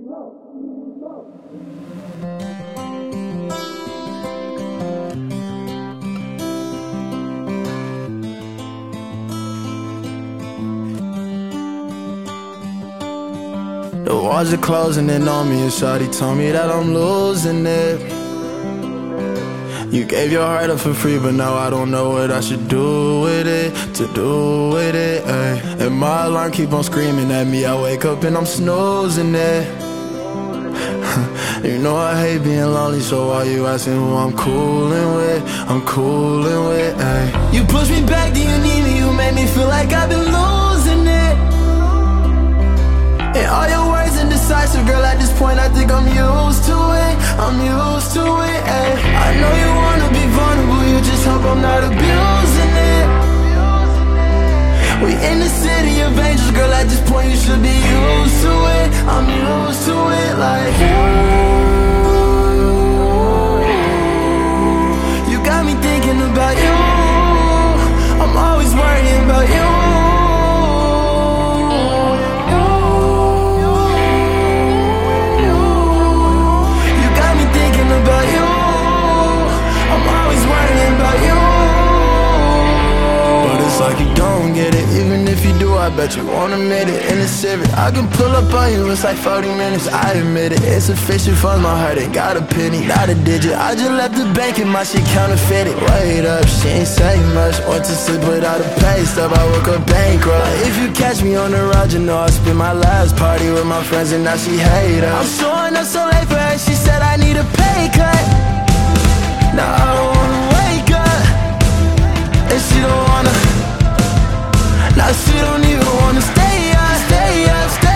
The walls are closing in on me, and shawty told me that I'm losing it. You gave your heart up for free, but now I don't know what I should do with it, ay. And my alarm keep on screaming at me, I wake up and I'm snoozing it. You know I hate being lonely, so why you asking who I'm coolin' with, ay. You push me back, do you need me? You make me feel like I've been losing it. And all your words indecisive, girl, at this point I think I'm used to it, ay. I know you wanna be vulnerable, you just hope I'm not abusing it. We in the city of angels, girl, at this point you should be used to it. I'm used to it, like you got me thinking about you. I'm always worrying about you. About you, I'm always worrying about you. But it's like you don't get it, even if you do, I bet you won't admit it. In the Civic, I can pull up on you, it's like 40 minutes, I admit it. It's sufficient for my heart, ain't got a penny, not a digit. I just left the bank and my shit counterfeited. Wait up, she ain't say much, went to sleep without a pay stub, I woke up bankrupt. If you catch me on the road, you know I spent my last party with my friends and now she hate us. I'm showing up so late for her, she said I need a pay cut. Now I don't wanna wake up, and she don't wanna. Now she don't even wanna stay up, stay up, stay up.